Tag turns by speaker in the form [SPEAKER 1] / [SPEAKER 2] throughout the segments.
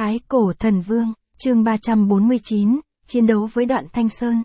[SPEAKER 1] Thái Cổ Thần Vương, chương 349, chiến đấu với Đoạn Thanh Sơn.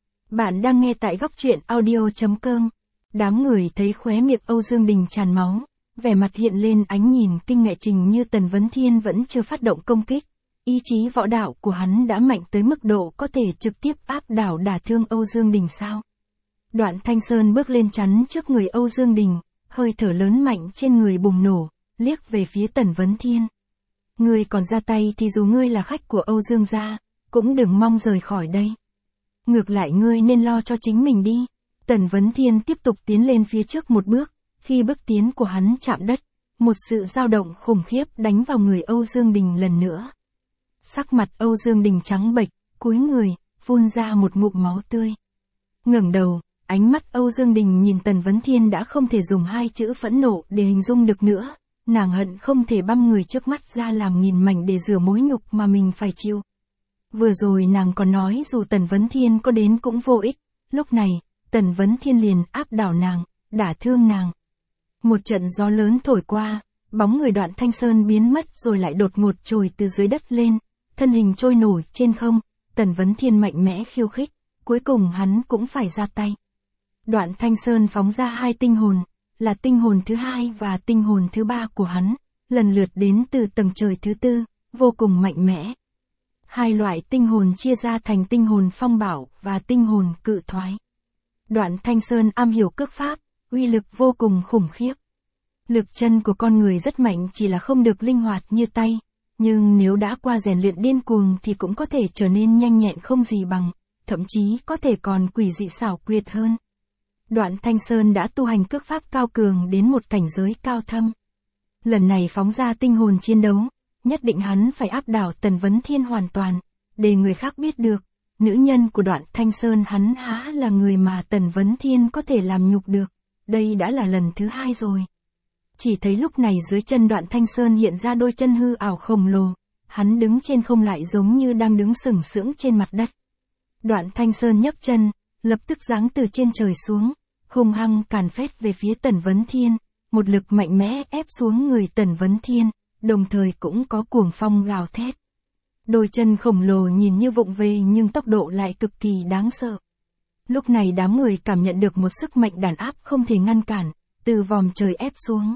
[SPEAKER 1] Bạn đang nghe tại góc truyện audio.com. Đám người thấy khóe miệng Âu Dương Đình tràn máu, vẻ mặt hiện lên ánh nhìn kinh ngạc trình như Tần Vấn Thiên vẫn chưa phát động công kích. Ý chí võ đạo của hắn đã mạnh tới mức độ có thể trực tiếp áp đảo đả thương Âu Dương Đình sao? Đoạn Thanh Sơn bước lên chắn trước người Âu Dương Đình, hơi thở lớn mạnh trên người bùng nổ, liếc về phía Tần Vấn Thiên. Ngươi còn ra tay thì dù ngươi là khách của Âu Dương gia, cũng đừng mong rời khỏi đây. Ngược lại ngươi nên lo cho chính mình đi. Tần Vấn Thiên tiếp tục tiến lên phía trước một bước, khi bước tiến của hắn chạm đất, một sự dao động khủng khiếp đánh vào người Âu Dương Đình lần nữa. Sắc mặt Âu Dương Đình trắng bệch, cúi người, phun ra một ngụm máu tươi. Ngẩng đầu, ánh mắt Âu Dương Đình nhìn Tần Vấn Thiên đã không thể dùng hai chữ phẫn nộ để hình dung được nữa. Nàng hận không thể băm người trước mắt ra làm nghìn mảnh để rửa mối nhục mà mình phải chịu. Vừa rồi nàng còn nói dù Tần Vấn Thiên có đến cũng vô ích, lúc này, Tần Vấn Thiên liền áp đảo nàng, đả thương nàng. Một trận gió lớn thổi qua, bóng người Đoạn Thanh Sơn biến mất rồi lại đột ngột trồi từ dưới đất lên, thân hình trôi nổi trên không, Tần Vấn Thiên mạnh mẽ khiêu khích, cuối cùng hắn cũng phải ra tay. Đoạn Thanh Sơn phóng ra hai tinh hồn, là tinh hồn thứ hai và tinh hồn thứ ba của hắn, lần lượt đến từ tầng trời thứ tư, vô cùng mạnh mẽ. Hai loại tinh hồn chia ra thành tinh hồn phong bảo và tinh hồn cự thoái. Đoạn Thanh Sơn am hiểu cước pháp, uy lực vô cùng khủng khiếp. Lực chân của con người rất mạnh chỉ là không được linh hoạt như tay, nhưng nếu đã qua rèn luyện điên cuồng thì cũng có thể trở nên nhanh nhẹn không gì bằng, thậm chí có thể còn quỷ dị xảo quyệt hơn. Đoạn Thanh Sơn đã tu hành cước pháp cao cường đến một cảnh giới cao thâm. Lần này phóng ra tinh hồn chiến đấu, nhất định hắn phải áp đảo Tần Vấn Thiên hoàn toàn, để người khác biết được, nữ nhân của Đoạn Thanh Sơn hắn há là người mà Tần Vấn Thiên có thể làm nhục được, đây đã là lần thứ hai rồi. Chỉ thấy lúc này dưới chân Đoạn Thanh Sơn hiện ra đôi chân hư ảo khổng lồ, hắn đứng trên không lại giống như đang đứng sừng sững trên mặt đất. Đoạn Thanh Sơn nhấc chân, lập tức giáng từ trên trời xuống, hung hăng càn phét về phía Tần Vấn Thiên, một lực mạnh mẽ ép xuống người Tần Vấn Thiên, đồng thời cũng có cuồng phong gào thét. Đôi chân khổng lồ nhìn như vụng về nhưng tốc độ lại cực kỳ đáng sợ. Lúc này đám người cảm nhận được một sức mạnh đàn áp không thể ngăn cản, từ vòm trời ép xuống.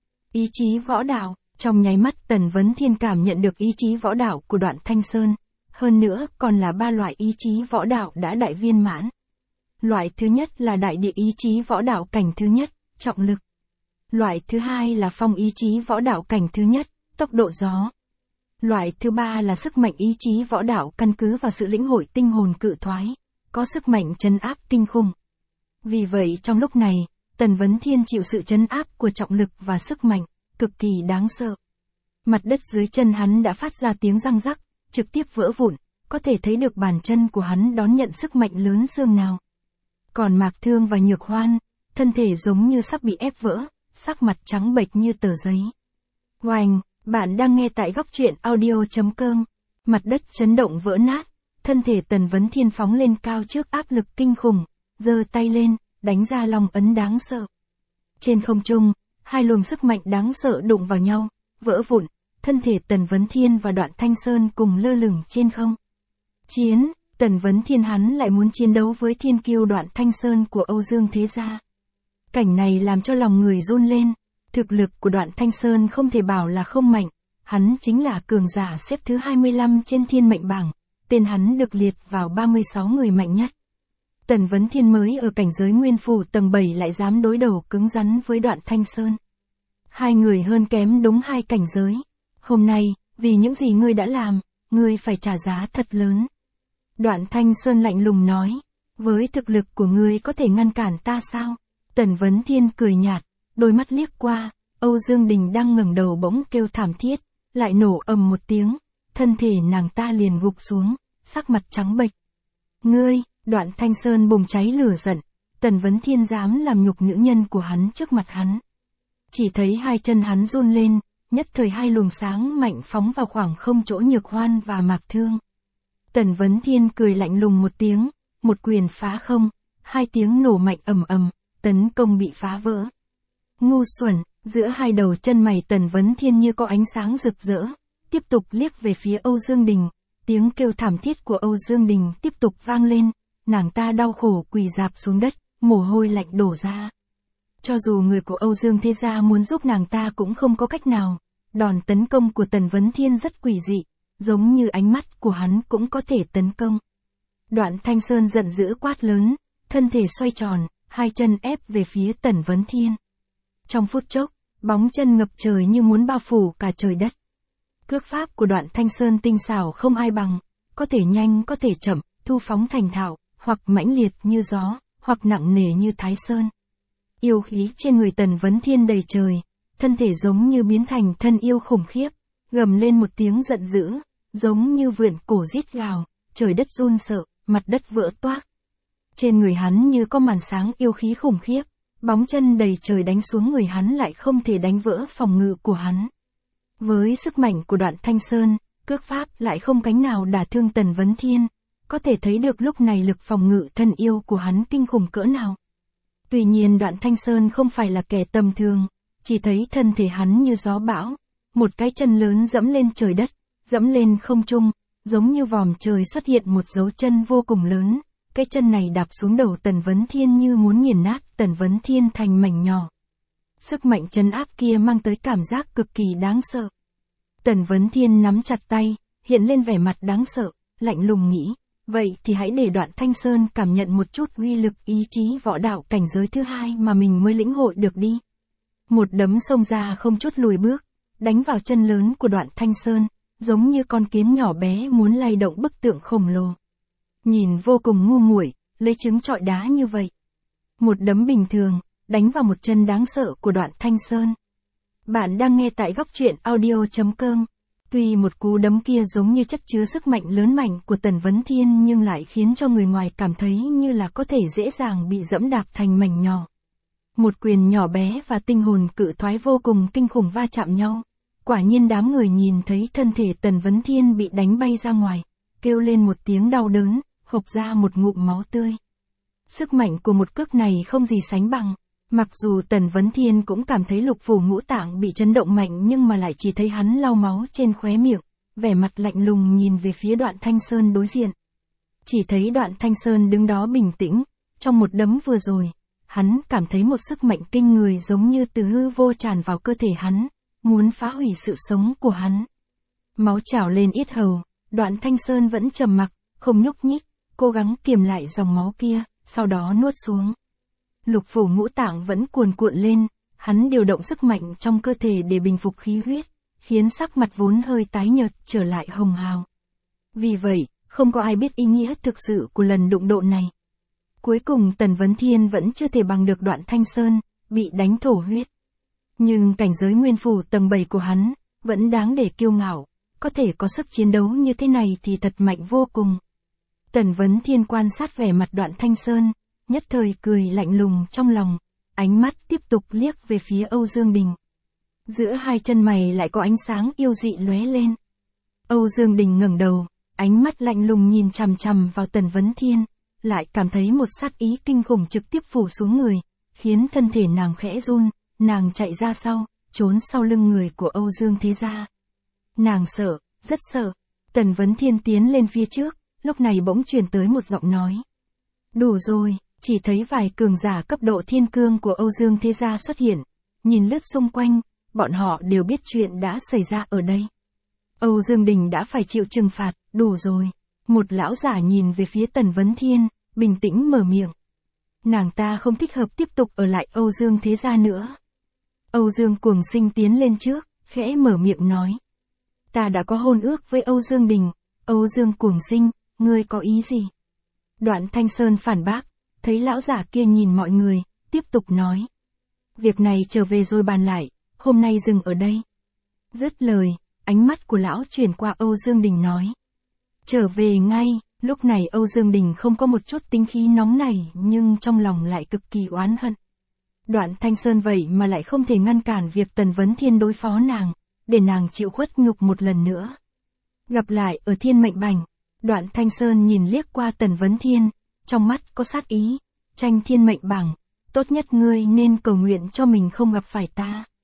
[SPEAKER 1] Ý chí võ đạo, trong nháy mắt Tần Vấn Thiên cảm nhận được ý chí võ đạo của Đoạn Thanh Sơn, hơn nữa còn là ba loại ý chí võ đạo đã đại viên mãn. Loại thứ nhất là đại địa ý chí võ đạo cảnh thứ nhất, trọng lực. Loại thứ hai là phong ý chí võ đạo cảnh thứ nhất, tốc độ gió. Loại thứ ba là sức mạnh ý chí võ đạo căn cứ vào sự lĩnh hội tinh hồn cự thoái, có sức mạnh trấn áp kinh khủng. Vì vậy trong lúc này, Tần Vấn Thiên chịu sự trấn áp của trọng lực và sức mạnh, cực kỳ đáng sợ. Mặt đất dưới chân hắn đã phát ra tiếng răng rắc, trực tiếp vỡ vụn, có thể thấy được bàn chân của hắn đón nhận sức mạnh lớn xương nào. Còn Mạc Thương và Nhược Hoan, thân thể giống như sắp bị ép vỡ, sắc mặt trắng bệch như tờ giấy. Oanh, bạn đang nghe tại góc truyện audio.com. Mặt đất chấn động vỡ nát, thân thể Tần Vấn Thiên phóng lên cao trước áp lực kinh khủng, giơ tay lên, đánh ra long ấn đáng sợ. Trên không trung, hai luồng sức mạnh đáng sợ đụng vào nhau, vỡ vụn, thân thể Tần Vấn Thiên và Đoạn Thanh Sơn cùng lơ lửng trên không. Chiến, Tần Vấn Thiên hắn lại muốn chiến đấu với thiên kiêu Đoạn Thanh Sơn của Âu Dương thế gia. Cảnh này làm cho lòng người run lên, thực lực của Đoạn Thanh Sơn không thể bảo là không mạnh, hắn chính là cường giả xếp thứ 25 trên thiên mệnh bảng, tên hắn được liệt vào 36 người mạnh nhất. Tần Vấn Thiên mới ở cảnh giới nguyên phủ tầng 7 lại dám đối đầu cứng rắn với Đoạn Thanh Sơn. Hai người hơn kém đúng hai cảnh giới. Hôm nay, vì những gì ngươi đã làm, ngươi phải trả giá thật lớn. Đoạn Thanh Sơn lạnh lùng nói, với thực lực của ngươi có thể ngăn cản ta sao? Tần Vấn Thiên cười nhạt, đôi mắt liếc qua, Âu Dương Đình đang ngẩng đầu bỗng kêu thảm thiết, lại nổ ầm một tiếng, thân thể nàng ta liền gục xuống, sắc mặt trắng bệch. Ngươi, Đoạn Thanh Sơn bùng cháy lửa giận, Tần Vấn Thiên dám làm nhục nữ nhân của hắn trước mặt hắn. Chỉ thấy hai chân hắn run lên, nhất thời hai luồng sáng mạnh phóng vào khoảng không chỗ Nhược Hoan và Mạc Thương. Tần Vấn Thiên cười lạnh lùng một tiếng, một quyền phá không, hai tiếng nổ mạnh ầm ầm, tấn công bị phá vỡ. Ngu xuẩn, giữa hai đầu chân mày Tần Vấn Thiên như có ánh sáng rực rỡ, tiếp tục liếc về phía Âu Dương Đình, tiếng kêu thảm thiết của Âu Dương Đình tiếp tục vang lên, nàng ta đau khổ quỳ rạp xuống đất, mồ hôi lạnh đổ ra. Cho dù người của Âu Dương Thế Gia muốn giúp nàng ta cũng không có cách nào, đòn tấn công của Tần Vấn Thiên rất quỷ dị, giống như ánh mắt của hắn cũng có thể tấn công. Đoạn Thanh Sơn giận dữ quát lớn, thân thể xoay tròn, hai chân ép về phía Tần Vấn Thiên. Trong phút chốc, bóng chân ngập trời như muốn bao phủ cả trời đất. Cước pháp của Đoạn Thanh Sơn tinh xảo không ai bằng, có thể nhanh có thể chậm, thu phóng thành thạo, hoặc mãnh liệt như gió, hoặc nặng nề như Thái Sơn. Yêu khí trên người Tần Vấn Thiên đầy trời, thân thể giống như biến thành thân yêu khủng khiếp, gầm lên một tiếng giận dữ, giống như vượn cổ rít gào, trời đất run sợ, mặt đất vỡ toác. Trên người hắn như có màn sáng yêu khí khủng khiếp, bóng chân đầy trời đánh xuống người hắn lại không thể đánh vỡ phòng ngự của hắn. Với sức mạnh của Đoạn Thanh Sơn, cước pháp lại không cánh nào đả thương Tần Vấn Thiên, có thể thấy được lúc này lực phòng ngự thân yêu của hắn kinh khủng cỡ nào. Tuy nhiên Đoạn Thanh Sơn không phải là kẻ tầm thường, chỉ thấy thân thể hắn như gió bão, một cái chân lớn dẫm lên trời đất, dẫm lên không trung, giống như vòm trời xuất hiện một dấu chân vô cùng lớn, cái chân này đạp xuống đầu Tần Vấn Thiên như muốn nghiền nát Tần Vấn Thiên thành mảnh nhỏ. Sức mạnh trấn áp kia mang tới cảm giác cực kỳ đáng sợ. Tần Vấn Thiên nắm chặt tay, hiện lên vẻ mặt đáng sợ, lạnh lùng nghĩ, vậy thì hãy để Đoạn Thanh Sơn cảm nhận một chút uy lực ý chí võ đạo cảnh giới thứ hai mà mình mới lĩnh hội được đi. Một đấm xông ra không chút lùi bước, đánh vào chân lớn của Đoạn Thanh Sơn, giống như con kiến nhỏ bé muốn lay động bức tượng khổng lồ. Nhìn vô cùng ngu muội, lấy trứng trọi đá như vậy. Một đấm bình thường, đánh vào một chân đáng sợ của Đoạn Thanh Sơn. Bạn đang nghe tại góc truyện audio.com. Tuy một cú đấm kia giống như chất chứa sức mạnh lớn mạnh của Tần Vấn Thiên nhưng lại khiến cho người ngoài cảm thấy như là có thể dễ dàng bị dẫm đạp thành mảnh nhỏ. Một quyền nhỏ bé và tinh hồn cự thoái vô cùng kinh khủng va chạm nhau. Quả nhiên đám người nhìn thấy thân thể Tần Vấn Thiên bị đánh bay ra ngoài, kêu lên một tiếng đau đớn, hộc ra một ngụm máu tươi. Sức mạnh của một cước này không gì sánh bằng. Mặc dù Tần Vấn Thiên cũng cảm thấy lục phủ ngũ tạng bị chấn động mạnh nhưng mà lại chỉ thấy hắn lau máu trên khóe miệng, vẻ mặt lạnh lùng nhìn về phía Đoạn Thanh Sơn đối diện. Chỉ thấy Đoạn Thanh Sơn đứng đó bình tĩnh, trong một đấm vừa rồi, hắn cảm thấy một sức mạnh kinh người giống như từ hư vô tràn vào cơ thể hắn, muốn phá hủy sự sống của hắn. Máu trào lên yết hầu, Đoạn Thanh Sơn vẫn trầm mặc, không nhúc nhích, cố gắng kiềm lại dòng máu kia, sau đó nuốt xuống. Lục phủ ngũ tạng vẫn cuồn cuộn lên, hắn điều động sức mạnh trong cơ thể để bình phục khí huyết, khiến sắc mặt vốn hơi tái nhợt trở lại hồng hào. Vì vậy, không có ai biết ý nghĩa thực sự của lần đụng độ này. Cuối cùng Tần Vấn Thiên vẫn chưa thể bằng được Đoạn Thanh Sơn, bị đánh thổ huyết. Nhưng cảnh giới nguyên phủ tầng 7 của hắn, vẫn đáng để kiêu ngạo, có thể có sức chiến đấu như thế này thì thật mạnh vô cùng. Tần Vấn Thiên quan sát vẻ mặt Đoạn Thanh Sơn, nhất thời cười lạnh lùng trong lòng, ánh mắt tiếp tục liếc về phía Âu Dương Đình. Giữa hai chân mày lại có ánh sáng yêu dị lóe lên. Âu Dương Đình ngẩng đầu, ánh mắt lạnh lùng nhìn chằm chằm vào Tần Vấn Thiên, lại cảm thấy một sát ý kinh khủng trực tiếp phủ xuống người, khiến thân thể nàng khẽ run, nàng chạy ra sau, trốn sau lưng người của Âu Dương Thế Gia. Nàng sợ, rất sợ. Tần Vấn Thiên tiến lên phía trước, lúc này bỗng truyền tới một giọng nói. Đủ rồi. Chỉ thấy vài cường giả cấp độ thiên cương của Âu Dương Thế Gia xuất hiện, nhìn lướt xung quanh, bọn họ đều biết chuyện đã xảy ra ở đây. Âu Dương Đình đã phải chịu trừng phạt, đủ rồi. Một lão giả nhìn về phía Tần Vấn Thiên, bình tĩnh mở miệng. Nàng ta không thích hợp tiếp tục ở lại Âu Dương Thế Gia nữa. Âu Dương Cuồng Sinh tiến lên trước, khẽ mở miệng nói. Ta đã có hôn ước với Âu Dương Đình, Âu Dương Cuồng Sinh, ngươi có ý gì? Đoạn Thanh Sơn phản bác. Thấy lão giả kia nhìn mọi người, tiếp tục nói. Việc này trở về rồi bàn lại, hôm nay dừng ở đây. Dứt lời, ánh mắt của lão chuyển qua Âu Dương Đình nói. Trở về ngay, lúc này Âu Dương Đình không có một chút tính khí nóng nảy nhưng trong lòng lại cực kỳ oán hận. Đoạn Thanh Sơn vậy mà lại không thể ngăn cản việc Tần Vấn Thiên đối phó nàng, để nàng chịu khuất nhục một lần nữa. Gặp lại ở Thiên Mệnh Bành, Đoạn Thanh Sơn nhìn liếc qua Tần Vấn Thiên. Trong mắt có sát ý, tranh thiên mệnh bảng, tốt nhất ngươi nên cầu nguyện cho mình không gặp phải ta.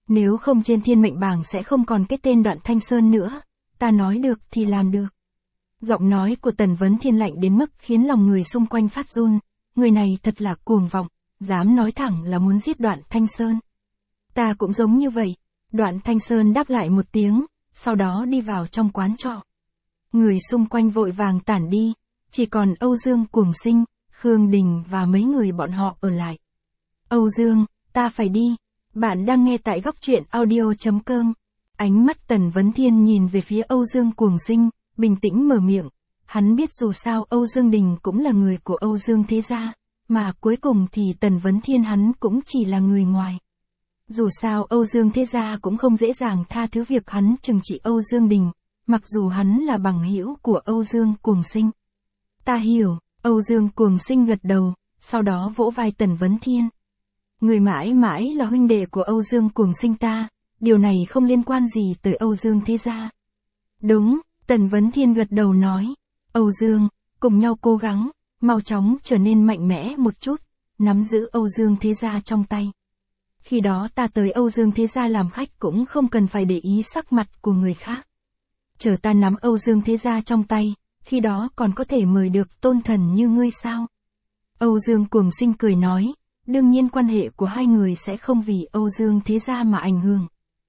[SPEAKER 1] Nếu không trên thiên mệnh bảng sẽ không còn cái tên Đoạn Thanh Sơn nữa, ta nói được thì làm được. Giọng nói của Tần Vấn Thiên lạnh đến mức khiến lòng người xung quanh phát run, người này thật là cuồng vọng, dám nói thẳng là muốn giết Đoạn Thanh Sơn. Ta cũng giống như vậy, Đoạn Thanh Sơn đáp lại một tiếng, sau đó đi vào trong quán trọ. Người xung quanh vội vàng tản đi, chỉ còn Âu Dương Cuồng Sinh, Khương Đình và mấy người bọn họ ở lại. Âu Dương, ta phải đi. Bạn đang nghe tại góc truyện audio.com. Ánh mắt Tần Vấn Thiên nhìn về phía Âu Dương Cuồng Sinh, bình tĩnh mở miệng. Hắn biết dù sao Âu Dương Đình cũng là người của Âu Dương thế gia, mà cuối cùng thì Tần Vấn Thiên hắn cũng chỉ là người ngoài. Dù sao Âu Dương thế gia cũng không dễ dàng tha thứ việc hắn trừng trị Âu Dương Đình, mặc dù hắn là bằng hữu của Âu Dương Cuồng Sinh. Ta hiểu, Âu Dương Cuồng Sinh gật đầu, sau đó vỗ vai Tần Vấn Thiên. Người mãi mãi là huynh đệ của Âu Dương Cuồng Sinh ta, điều này không liên quan gì tới Âu Dương thế gia. Đúng, Tần Vấn Thiên gật đầu nói. Âu Dương, cùng nhau cố gắng, mau chóng trở nên mạnh mẽ một chút, nắm giữ Âu Dương thế gia trong tay. Khi đó ta tới Âu Dương thế gia làm khách cũng không cần phải để ý sắc mặt của người khác. Chờ ta nắm Âu Dương thế gia trong tay, khi đó còn có thể mời được tôn thần như ngươi sao? Âu Dương Cuồng Sinh cười nói, đương nhiên quan hệ của hai người sẽ không vì Âu Dương thế gia mà ảnh hưởng.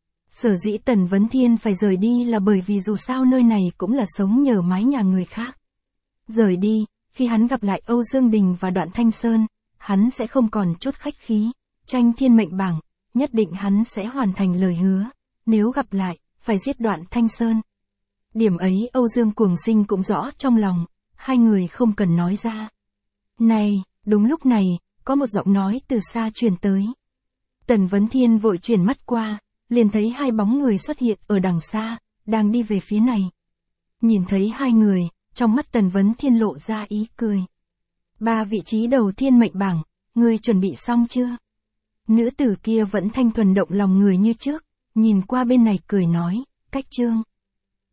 [SPEAKER 1] Sở dĩ Tần Vấn Thiên phải rời đi là bởi vì dù sao nơi này cũng là sống nhờ mái nhà người khác. Rời đi, khi hắn gặp lại Âu Dương Đình và Đoạn Thanh Sơn, hắn sẽ không còn chút khách khí, tranh thiên mệnh bảng, nhất định hắn sẽ hoàn thành lời hứa, nếu gặp lại, phải giết Đoạn Thanh Sơn. Điểm ấy Âu Dương Cuồng Sinh cũng rõ trong lòng, hai người không cần nói ra. Này, đúng lúc này, có một giọng nói từ xa truyền tới. Tần Vấn Thiên vội chuyển mắt qua, liền thấy hai bóng người xuất hiện ở đằng xa, đang đi về phía này. Nhìn thấy hai người, trong mắt Tần Vấn Thiên lộ ra ý cười. 3 vị trí đầu thiên mệnh bảng, ngươi chuẩn bị xong chưa? Nữ tử kia vẫn thanh thuần động lòng người như trước, nhìn qua bên này cười nói, Cách Trương.